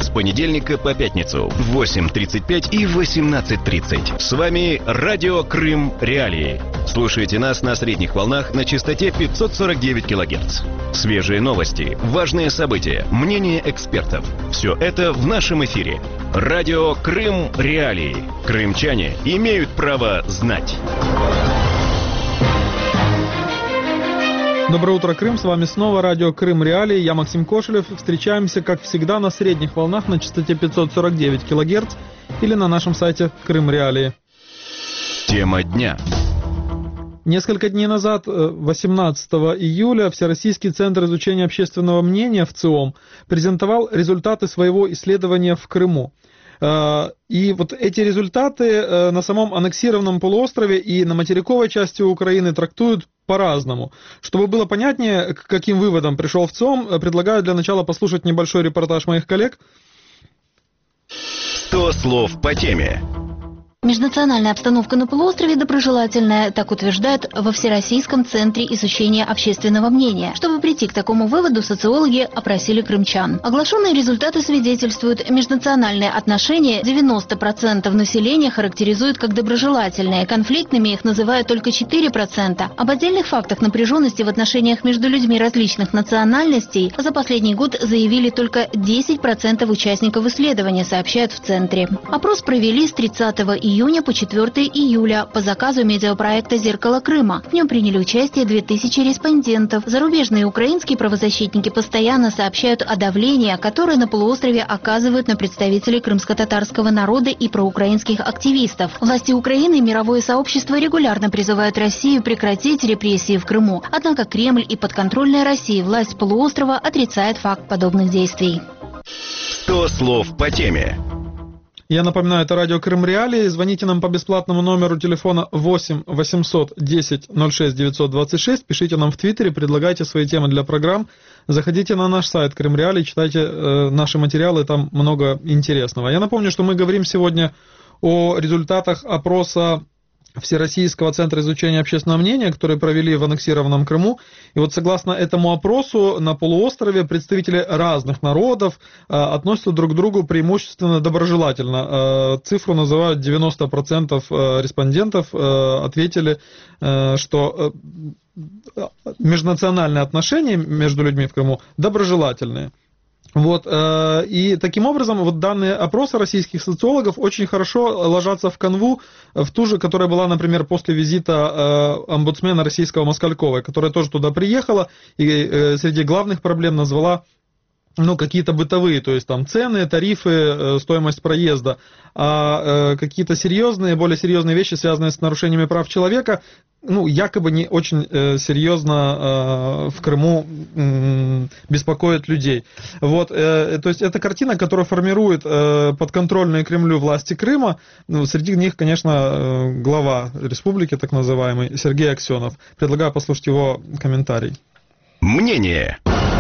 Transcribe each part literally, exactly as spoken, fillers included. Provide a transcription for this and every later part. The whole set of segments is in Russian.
с понедельника по пятницу в восемь тридцать пять и восемнадцать тридцать. С вами Радио Крым Реалии. Слушайте нас на средних волнах на частоте пятьсот сорок девять килогерц. Свежие новости, важные события, мнения экспертов. Все это в нашем эфире. Радио Крым Реалии. Крымчане имеют право знать. Доброе утро, Крым. С вами снова радио Крым Реалии. Я Максим Кошелев. Встречаемся, как всегда, на средних волнах на частоте пятьсот сорок девять килогерц или на нашем сайте Крым Реалии. Тема дня. Несколько дней назад, восемнадцатого июля, Всероссийский центр изучения общественного мнения в ЦИОМ презентовал результаты своего исследования в Крыму. И вот эти результаты на самом аннексированном полуострове и на материковой части Украины трактуют по-разному. Чтобы было понятнее, к каким выводам пришел в ЦИОМ, предлагаю для начала послушать небольшой репортаж моих коллег. сто слов по теме. Межнациональная обстановка на полуострове доброжелательная, так утверждают во Всероссийском центре изучения общественного мнения. Чтобы прийти к такому выводу, социологи опросили крымчан. Оглашенные результаты свидетельствуют, межнациональные отношения девяносто процентов населения характеризуют как доброжелательные, конфликтными их называют только четыре процента. Об отдельных фактах напряженности в отношениях между людьми различных национальностей за последний год заявили только десять процентов участников исследования, сообщают в центре. Опрос провели с тридцатого июня по четвёртого июля по заказу медиапроекта «Зеркало Крыма». В нем приняли участие две тысячи респондентов. Зарубежные и украинские правозащитники постоянно сообщают о давлении, которое на полуострове оказывают на представителей крымско-татарского народа и проукраинских активистов. Власти Украины и мировое сообщество регулярно призывают Россию прекратить репрессии в Крыму. Однако Кремль и подконтрольная России власть полуострова отрицает факт подобных действий. сто слов по теме. Я напоминаю, это радио Крым Реалии. Звоните нам по бесплатному номеру телефона восемь восемьсот десять ноль шесть девятьсот двадцать шесть. Пишите нам в Твиттере, предлагайте свои темы для программ. Заходите на наш сайт Крым Реалии, читайте э, наши материалы, там много интересного. Я напомню, что мы говорим сегодня о результатах опроса Всероссийского центра изучения общественного мнения, который провели в аннексированном Крыму. И вот согласно этому опросу на полуострове представители разных народов э, относятся друг к другу преимущественно доброжелательно. Э, цифру называют девяносто процентов э, респондентов э, ответили, э, что э, межнациональные отношения между людьми в Крыму доброжелательные. Вот, э, и таким образом вот данные опроса российских социологов очень хорошо ложатся в канву, в ту же, которая была, например, после визита э, омбудсмена российского Москальковой, которая тоже туда приехала и э, среди главных проблем назвала ну, какие-то бытовые, то есть там цены, тарифы, э, стоимость проезда, а э, какие-то серьезные, более серьезные вещи, связанные с нарушениями прав человека, ну, якобы не очень э, серьезно э, в Крыму э, беспокоит людей. Вот, э, то есть это картина, которая формирует э, подконтрольные Кремлю власти Крыма. Ну, среди них, конечно, э, глава республики, так называемый, Сергей Аксенов. Предлагаю послушать его комментарий. Мнение.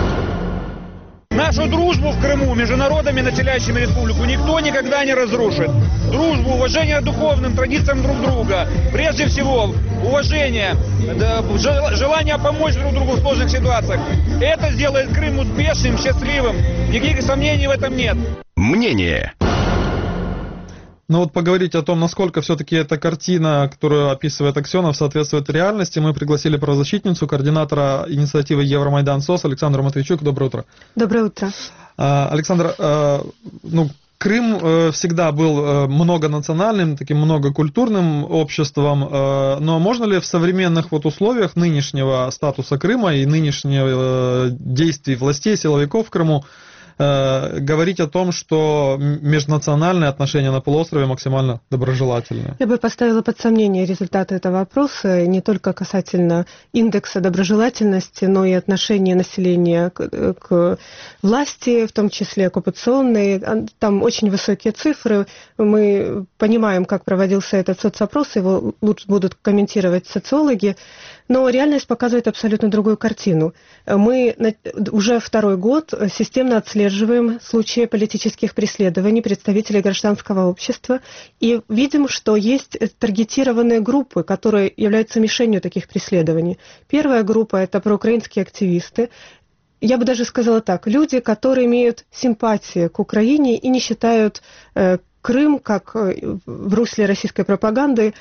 Нашу дружбу в Крыму между народами, населяющими республику, никто никогда не разрушит. Дружбу, уважение к духовным традициям друг друга, прежде всего, уважение, желание помочь друг другу в сложных ситуациях. Это сделает Крым успешным, счастливым. Никаких сомнений в этом нет. Мнение. Ну вот поговорить о том, насколько все-таки эта картина, которую описывает Аксенов, соответствует реальности, мы пригласили правозащитницу, координатора инициативы Евромайдан СОС Александру Матвейчук. Доброе утро. Доброе утро. Александр, ну, Крым всегда был многонациональным, таким многокультурным обществом, но можно ли в современных вот условиях нынешнего статуса Крыма и нынешних действий властей, силовиков в Крыму говорить о том, что межнациональные отношения на полуострове максимально доброжелательные? Я бы поставила под сомнение результаты этого опроса не только касательно индекса доброжелательности, но и отношения населения к, к власти, в том числе оккупационной. Там очень высокие цифры. Мы понимаем, как проводился этот соцопрос, его лучше будут комментировать социологи. Но реальность показывает абсолютно другую картину. Мы уже второй год системно отслеживаем случаи политических преследований представителей гражданского общества и видим, что есть таргетированные группы, которые являются мишенью таких преследований. Первая группа – это проукраинские активисты. я бы даже сказала так, люди, которые имеют симпатии к Украине и не считают Крым, как в русле российской пропаганды,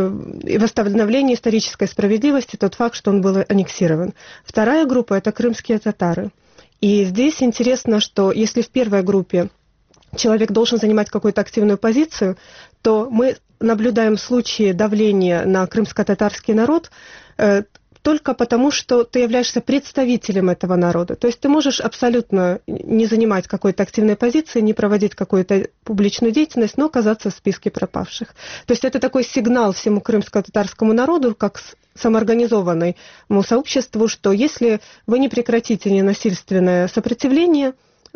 и восстановление исторической справедливости, тот факт, что он был аннексирован. Вторая группа – это крымские татары. И здесь интересно, что если в первой группе человек должен занимать какую-то активную позицию, то мы наблюдаем случаи давления на крымско-татарский народ только потому, что ты являешься представителем этого народа. То есть ты можешь абсолютно не занимать какой-то активной позиции, не проводить какую-то публичную деятельность, но оказаться в списке пропавших. То есть это такой сигнал всему крымско-татарскому народу, как самоорганизованному сообществу, что если вы не прекратите ненасильственное сопротивление,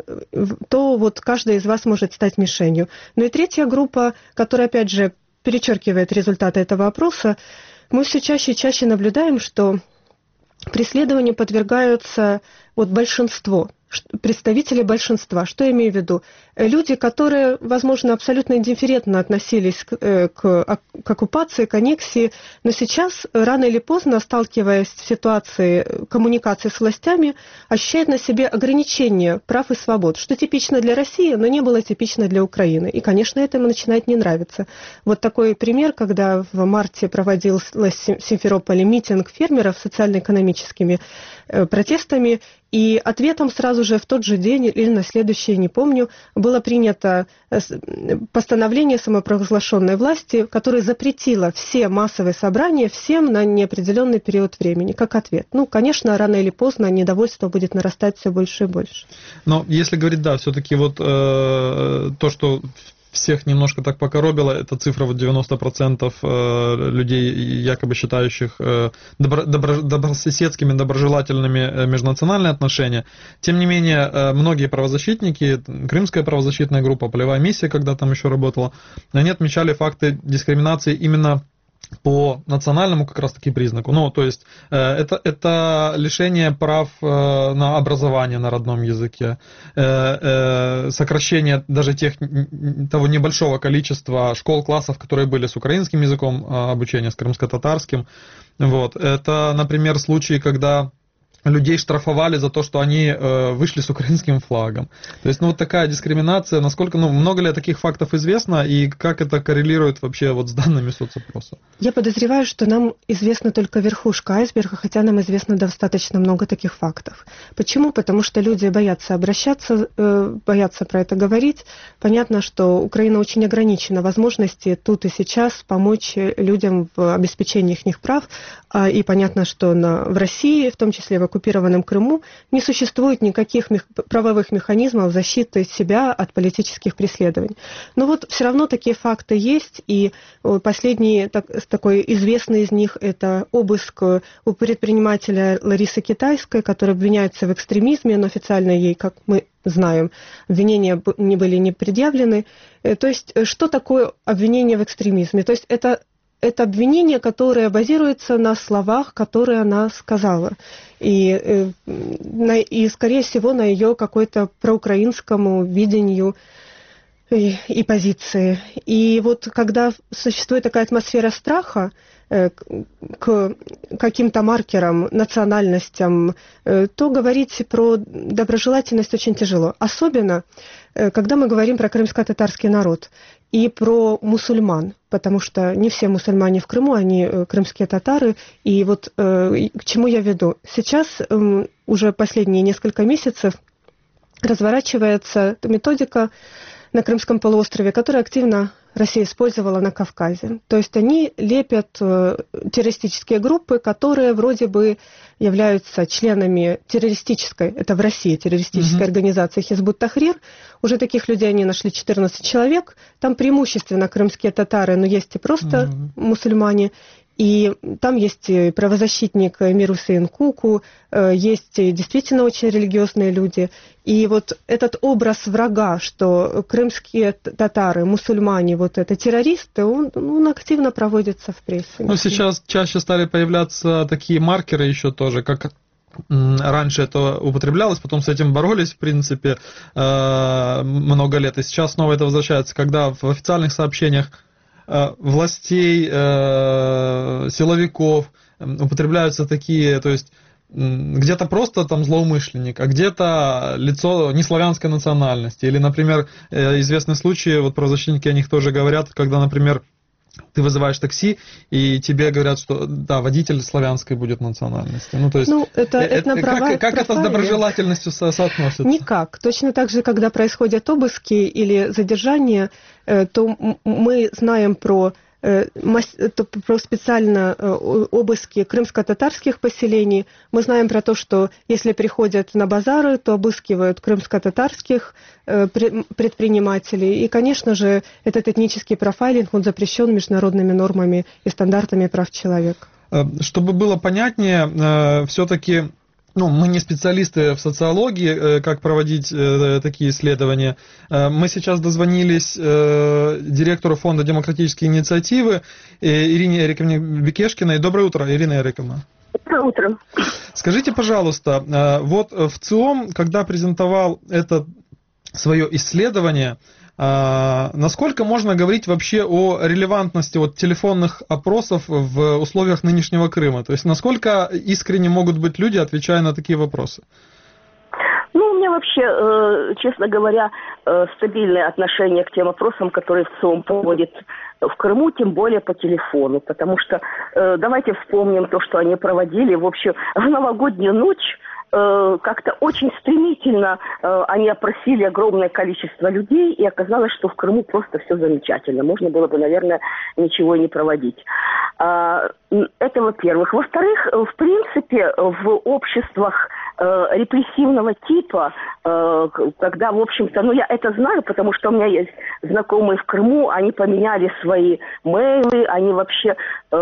то вот каждый из вас может стать мишенью. Ну и третья группа, которая, опять же, перечеркивает результаты этого опроса, мы все чаще и чаще наблюдаем, что преследованию подвергаются вот большинство, представители большинства. Что я имею в виду? Люди, которые, возможно, абсолютно индифферентно относились к, к, к оккупации, к аннексии, но сейчас, рано или поздно, сталкиваясь в ситуации коммуникации с властями, ощущают на себе ограничения прав и свобод, что типично для России, но не было типично для Украины. И, конечно, это им начинает не нравиться. Вот такой пример, когда в марте проводился в Симферополе митинг фермеров социально-экономическими протестами, и ответом сразу же в тот же день или на следующий, не помню, было принято постановление самопровозглашенной власти, которое запретило все массовые собрания всем на неопределенный период времени, как ответ. Ну, конечно, рано или поздно недовольство будет нарастать все больше и больше. Но если говорить, да, все-таки вот э, то, что всех немножко так покоробило, это цифра вот девяносто процентов людей, якобы считающих добро, добро, добрососедскими, доброжелательными межнациональные отношения. Тем не менее, многие правозащитники, Крымская правозащитная группа, Полевая миссия, когда там еще работала, они отмечали факты дискриминации именно по национальному как раз-таки признаку. Ну, то есть это, это лишение прав на образование на родном языке, сокращение даже тех, того небольшого количества школ, классов, которые были с украинским языком обучения, с крымско-татарским. Вот. Это, например, случаи, когда людей штрафовали за то, что они э, вышли с украинским флагом. То есть, ну, вот такая дискриминация, насколько, ну, много ли таких фактов известно, и как это коррелирует вообще вот с данными соцопроса? Я подозреваю, что нам известна только верхушка айсберга, хотя нам известно достаточно много таких фактов. Почему? Потому что люди боятся обращаться, э, боятся про это говорить. Понятно, что Украина очень ограничена в возможности тут и сейчас помочь людям в обеспечении их прав, э, и понятно, что на, в России, в том числе в оккупированном Крыму, не существует никаких мех... правовых механизмов защиты себя от политических преследований. Но вот все равно такие факты есть, и последний так, такой известный из них – это обыск у предпринимателя Ларисы Китайской, которая обвиняется в экстремизме, но официально ей, как мы знаем, обвинения не были не предъявлены. То есть, что такое обвинение в экстремизме? То есть, это Это обвинение, которое базируется на словах, которые она сказала. И, и скорее всего, на ее какой-то проукраинскому видению и, и позиции. И вот когда существует такая атмосфера страха к каким-то маркерам, национальностям, то говорить про доброжелательность очень тяжело. Особенно, когда мы говорим про крымско-татарский народ и про мусульман, потому что не все мусульмане в Крыму, они крымские татары. И вот э, к чему я веду? Сейчас э, уже последние несколько месяцев разворачивается методика на Крымском полуострове, которую активно Россия использовала на Кавказе. То есть они лепят э, террористические группы, которые вроде бы являются членами террористической, это в России, террористической mm-hmm. организации Хизбут Тахрир. Уже таких людей они нашли четырнадцать человек. Там преимущественно крымские татары, но есть и просто mm-hmm. мусульмане. И там есть правозащитник Эмир Хусейн Куку, есть действительно очень религиозные люди. И вот этот образ врага, что крымские татары, мусульмане, вот это террористы, он, он активно проводится в прессе. Ну, сейчас чаще стали появляться такие маркеры еще тоже, как раньше это употреблялось, потом с этим боролись, в принципе, много лет. И сейчас снова это возвращается, когда в официальных сообщениях властей, силовиков употребляются такие, то есть где-то просто там злоумышленник, а где-то лицо неславянской национальности. Или, например, известный случай, вот правозащитники о них тоже говорят, когда, например, ты вызываешь такси, и тебе говорят, что да, водитель славянской будет национальности. Ну, то есть, ну, это, это, это как, как это с доброжелательностью со- соотносится? Никак. Точно так же, когда происходят обыски или задержания, то мы знаем про про специально обыски крымско-татарских поселений. Мы знаем про то, что если приходят на базары, то обыскивают крымско-татарских предпринимателей. И, конечно же, этот этнический профайлинг, он запрещен международными нормами и стандартами прав человека. Чтобы было понятнее, все-таки... Ну, мы не специалисты в социологии, как проводить э, такие исследования. Э, мы сейчас дозвонились э, директору Фонда демократические инициативы э, Ирине Эриковне Бекешкиной. Доброе утро, Ирина Эриковна. Доброе утро. Скажите, пожалуйста, э, вот в ЦИОМ, когда презентовал это свое исследование, А, насколько можно говорить вообще о релевантности вот, телефонных опросов в условиях нынешнего Крыма? То есть насколько искренне могут быть люди, отвечая на такие вопросы? Ну, у меня вообще, честно говоря, стабильное отношение к тем опросам, которые в ЦИОМ проводит в Крыму, тем более по телефону. Потому что давайте вспомним то, что они проводили. В общем, в новогоднюю ночь как-то очень стремительно э, они опросили огромное количество людей, и оказалось, что в Крыму просто все замечательно. Можно было бы, наверное, ничего и не проводить. А, это во-первых. Во-вторых, в принципе, в обществах э, репрессивного типа, э, когда, в общем-то, ну я это знаю, потому что у меня есть знакомые в Крыму, они поменяли свои мейлы, они вообще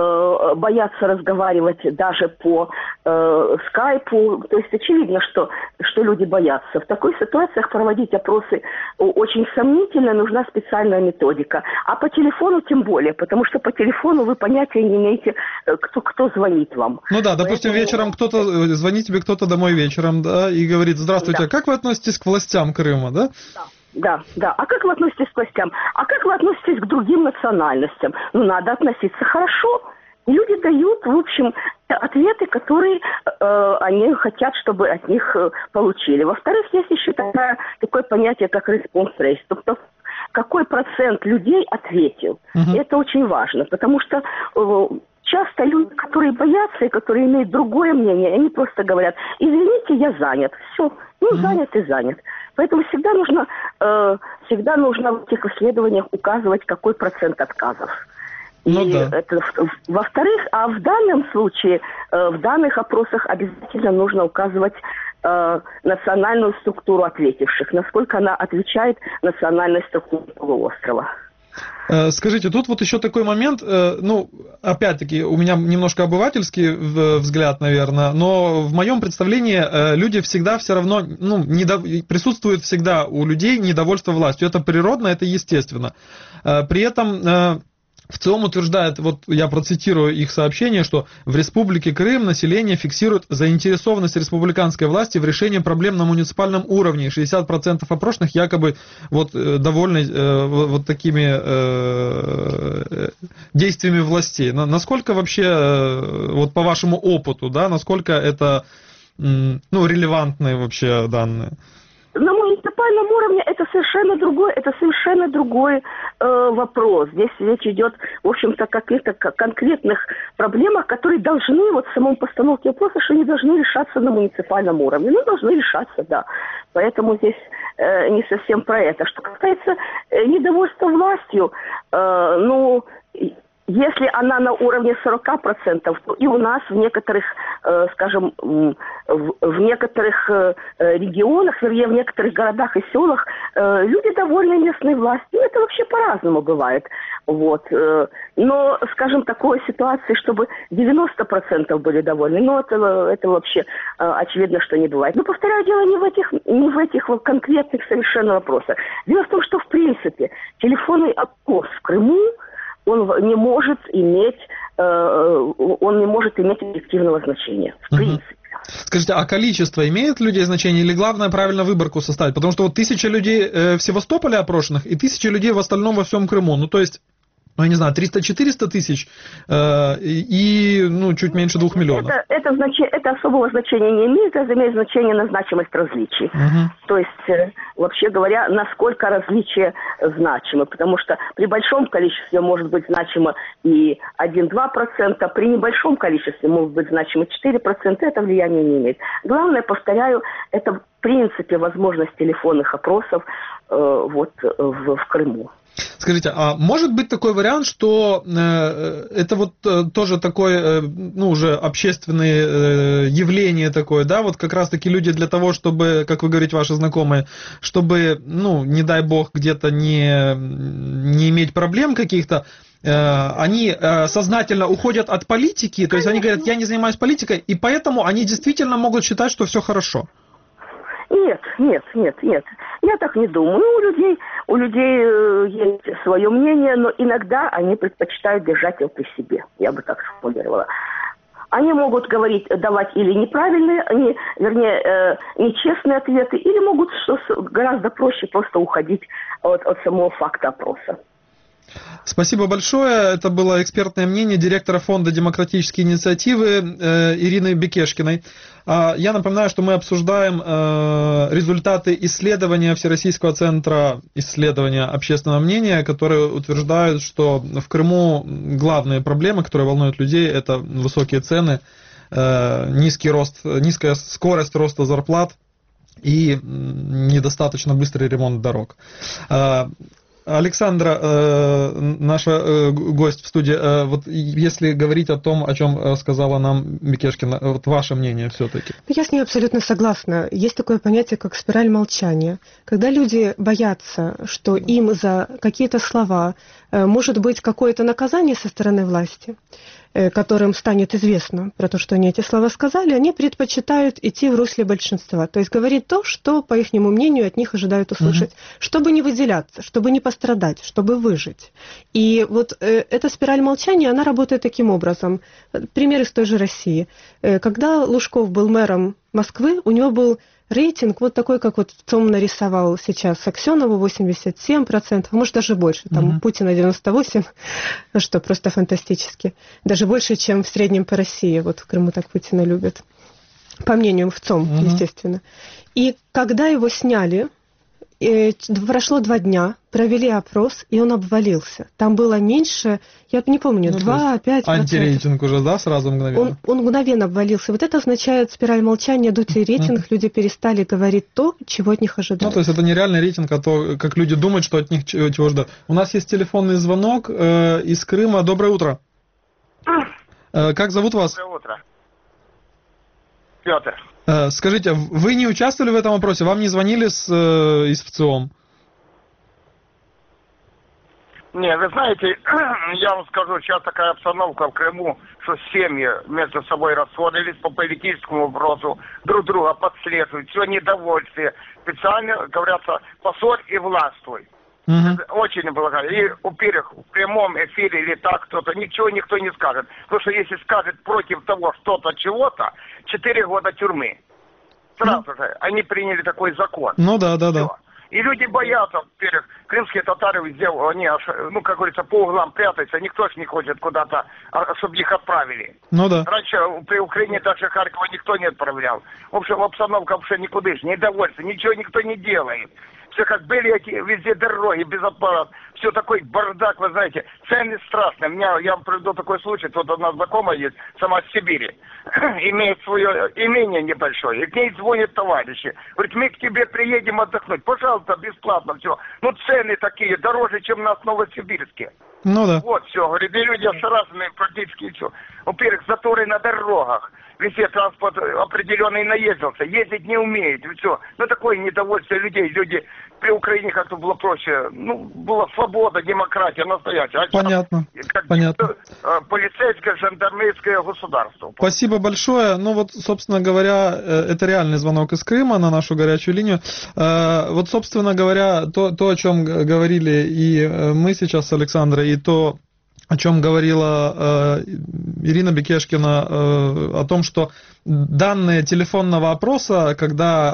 э, боятся разговаривать даже по э, скайпу, то есть очевидно, что, что люди боятся. В такой ситуациях проводить опросы очень сомнительно, нужна специальная методика. А по телефону тем более, потому что по телефону вы понятия не имеете, кто, кто звонит вам. Ну да, допустим, Поэтому... вечером кто-то, звонит тебе кто-то домой вечером, да, и говорит: здравствуйте, да. Как вы относитесь к властям Крыма, да? Да. Да, да. А как вы относитесь к властям? А как вы относитесь к другим национальностям? Ну, надо относиться хорошо. Люди дают, в общем, ответы, которые э, они хотят, чтобы от них э, получили. Во-вторых, есть еще такая, такое понятие, как response rate. Тобто, какой процент людей ответил. Uh-huh. Это очень важно, потому что э, часто люди, которые боятся и которые имеют другое мнение, они просто говорят: извините, я занят. Все, ну, uh-huh. занят и занят. Поэтому всегда нужно, э, всегда нужно в этих исследованиях указывать, какой процент отказов. Ну, и да. это, во-вторых, а в данном случае, э, в данных опросах обязательно нужно указывать э, национальную структуру ответивших, насколько она отвечает национальной структуре полуострова. Скажите, тут вот еще такой момент, ну, опять-таки, у меня немножко обывательский взгляд, наверное, но в моем представлении люди всегда все равно, ну, недов... присутствует всегда у людей недовольство властью. Это природно, это естественно. При этом... В ЦИОМ утверждает, вот я процитирую их сообщение, что в Республике Крым население фиксирует заинтересованность республиканской власти в решении проблем на муниципальном уровне. шестьдесят процентов опрошенных якобы вот, довольны э, вот такими э, действиями властей. Насколько вообще, э, вот по вашему опыту, да, насколько это э, ну, релевантные вообще данные? На муниципальном уровне это совершенно другой, это совершенно другой э, вопрос. Здесь речь идет, в общем-то, о каких-то конкретных проблемах, которые должны, вот в самом постановке вопроса, что они должны решаться на муниципальном уровне. Ну, должны решаться, да. Поэтому здесь э, не совсем про это. Что касается э, недовольства властью, э, ну... Если она на уровне сорок процентов, то и у нас в некоторых, э, скажем, в, в некоторых э, регионах, вернее, в некоторых городах и селах э, люди довольны местной властью. Это вообще по-разному бывает. Вот. Э, но, скажем, такой ситуации, чтобы девяносто процентов были довольны, ну, это, это вообще э, очевидно, что не бывает. Но, повторяю, дело не в этих, не в этих вот конкретных совершенно вопросах. Дело в том, что, в принципе, телефонный опрос в Крыму, он не может иметь, э, он не может иметь объективного значения, в принципе. Скажите, а количество имеет людей значение или главное правильно выборку составить? Потому что вот тысяча людей э, в Севастополе опрошенных и тысяча людей в остальном во всем Крыму. Ну, то есть ну, я не знаю, триста-четыреста тысяч э, и, ну, чуть меньше двух миллионов. Это, это, значи, это особого значения не имеет, это имеет значение на значимость различий. Угу. То есть, э, вообще говоря, насколько различия значимы, потому что при большом количестве может быть значимо и один-два процента, при небольшом количестве может быть значимо четыре процента, это влияния не имеет. Главное, повторяю, это в принципе возможность телефонных опросов э, вот, в, в Крыму. Скажите, а может быть такой вариант, что э, это вот э, тоже такое, э, ну, уже общественное э, явление такое, да, вот как раз-таки люди для того, чтобы, как вы говорите, ваши знакомые, чтобы, ну, не дай бог, где-то не, не иметь проблем каких-то, э, они э, сознательно уходят от политики, то есть они говорят, я не занимаюсь политикой, и поэтому они действительно могут считать, что все хорошо. Нет, нет, нет, нет. Я так не думаю. У людей, у людей э, есть свое мнение, но иногда они предпочитают держать его при себе. Я бы так сформулировала. Они могут говорить, давать или неправильные, они, вернее, э, нечестные ответы, или могут, что гораздо проще, просто уходить от, от самого факта опроса. Спасибо большое. Это было экспертное мнение директора фонда демократические инициативы э, Ирины Бекешкиной. А я напоминаю, что мы обсуждаем э, результаты исследования Всероссийского центра исследования общественного мнения, которые утверждают, что в Крыму главные проблемы, которые волнуют людей, это высокие цены, э, низкий рост, низкая скорость роста зарплат и недостаточно быстрый ремонт дорог. Александра, э, наша э, гость в студии, э, вот если говорить о том, о чем сказала нам Бекешкина, вот ваше мнение все-таки. Я с ней абсолютно согласна. Есть такое понятие, как спираль молчания. Когда люди боятся, что им за какие-то слова э, может быть какое-то наказание со стороны власти, э, которым станет известно про то, что они эти слова сказали, они предпочитают идти в русле большинства. То есть говорить то, что, по их мнению, от них ожидают услышать, угу. чтобы не выделяться, чтобы не пострадать, чтобы выжить. И вот э, эта спираль молчания, она работает таким образом. Пример из той же России. Э, когда Лужков был мэром Москвы, у него был рейтинг вот такой, как вот ЦОМ нарисовал сейчас Аксенову, восемьдесят семь процентов, может даже больше, там угу. Путина девяносто восемь процентов, ну что, просто фантастически. Даже больше, чем в среднем по России, вот в Крыму так Путина любят. По мнению в ЦОМ, угу. естественно. И когда его сняли, прошло два дня, провели опрос, и он обвалился. Там было меньше, я не помню, ну, два-пять процентов. Антирейтинг уже, да, сразу мгновенно? Он, он мгновенно обвалился. Вот это означает спираль молчания, дутый рейтинг. Люди перестали говорить то, чего от них ожидают. Ну, то есть это не реальный рейтинг, а то, как люди думают, что от них чего ждут. У нас есть телефонный звонок э, из Крыма. Доброе утро. Э, как зовут вас? Доброе утро. Петр. Скажите, вы не участвовали в этом вопросе? Вам не звонили с, э, из ВЦИОМ? Не, вы знаете, я вам скажу, сейчас такая обстановка в Крыму, что семьи между собой рассорились по политическому вопросу, друг друга подслеживают, все недовольствие. Специально, говорятся, поссорь и властвуй. Угу. Очень благодарен. И, во-первых, в прямом эфире или так кто-то, ничего никто не скажет. Потому что если скажет против того что-то, чего-то, четыре года тюрьмы. Сразу ну. же они приняли такой закон. Ну да, да, да. И люди боятся, во-первых, крымские татары везде, они, ну, как говорится, по углам прятаются, никто ж не хочет куда-то, чтобы их отправили. Ну да. Раньше при Украине даже Харькова никто не отправлял. В общем, обстановка вообще никудышная, недовольство, ничего никто не делает. Все как были эти везде дороги, без аппарат, все такой бардак, вы знаете, цены страшные. У меня, я вам приведу такой случай, тут одна знакомая есть, сама из Сибири, имеет свое имение небольшое, и к ней звонят товарищи, говорит, мы к тебе приедем отдохнуть, пожалуйста, бесплатно все. Ну цены такие, дороже, чем у нас в Новосибирске. Ну да. Вот все, говорит, и люди осторожные практически все. Во-первых, заторы на дорогах. Везде транспорт определенный наездился, ездить не умеет, и все. Ну, такое недовольство людей. Люди при Украине как-то было проще. Ну, была свобода, демократия настоящая. Понятно, как понятно. Полицейское, жандармейское государство. Спасибо большое. Ну, вот, собственно говоря, это реальный звонок из Крыма на нашу горячую линию. Вот, собственно говоря, то, то о чем говорили и мы сейчас с Александрой, и то, о чем говорила э, Ирина Бекешкина, э, о том, что данные телефонного опроса, когда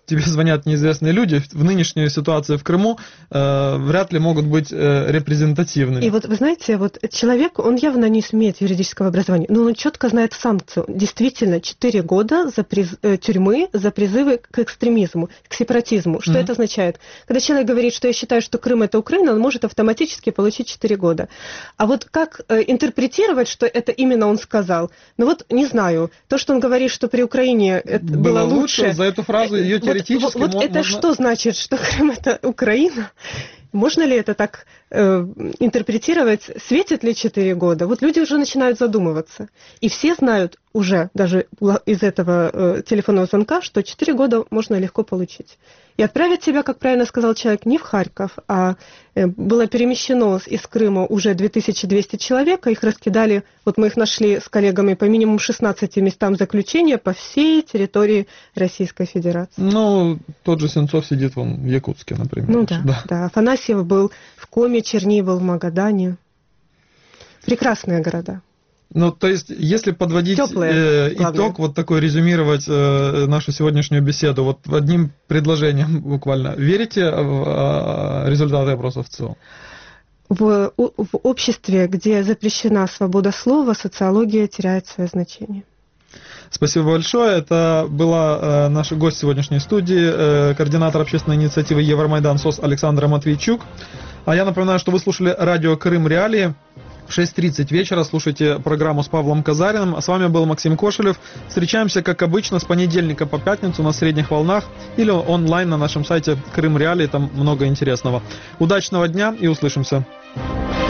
тебе звонят неизвестные люди, в нынешней ситуации в Крыму э, вряд ли могут быть э, репрезентативными. И вот, вы знаете, вот человек, он явно не имеет юридического образования, но он четко знает санкцию. Действительно, четыре года за приз... э, тюрьмы за призывы к экстремизму, к сепаратизму. Что mm-hmm. это означает? Когда человек говорит, что я считаю, что Крым это Украина, он может автоматически получить четыре года. А вот как э, интерпретировать, что это именно он сказал? Ну вот, не знаю. То, что он говорит, что при Украине это было, было лучше... лучше. За эту фразу ее теоретически... Вот, вот, вот это что значит, что Крым это Украина? Можно ли это так э, интерпретировать? Светит ли четыре года? Вот люди уже начинают задумываться. И все знают уже, даже из этого э, телефонного звонка, что четыре года можно легко получить. И отправить себя, как правильно сказал человек, не в Харьков, а э, было перемещено из Крыма уже две тысячи двести человек, а их раскидали, вот мы их нашли с коллегами по минимум шестнадцати местам заключения по всей территории Российской Федерации. Ну, тот же Сенцов сидит вон в Якутске, например. Ну да, да, да. Афанасьев был в Коме, Черни был в Магадане. Прекрасные города. Ну, то есть, если подводить Теплые, э, итог, вот такой резюмировать э, нашу сегодняшнюю беседу, вот одним предложением буквально. Верите в э, результаты опросов ЦИОМ? В, в обществе, где запрещена свобода слова, социология теряет свое значение. Спасибо большое. Это была э, наша гость сегодняшней студии, э, координатор общественной инициативы Евромайдан СОС Александра Матвейчук. А я напоминаю, что вы слушали радио Крым Реалии. В шесть тридцать вечера слушайте программу с Павлом Казариным. А с вами был Максим Кошелев. Встречаемся, как обычно, с понедельника по пятницу на средних волнах или онлайн на нашем сайте Крым Реалии. Там много интересного. Удачного дня и услышимся.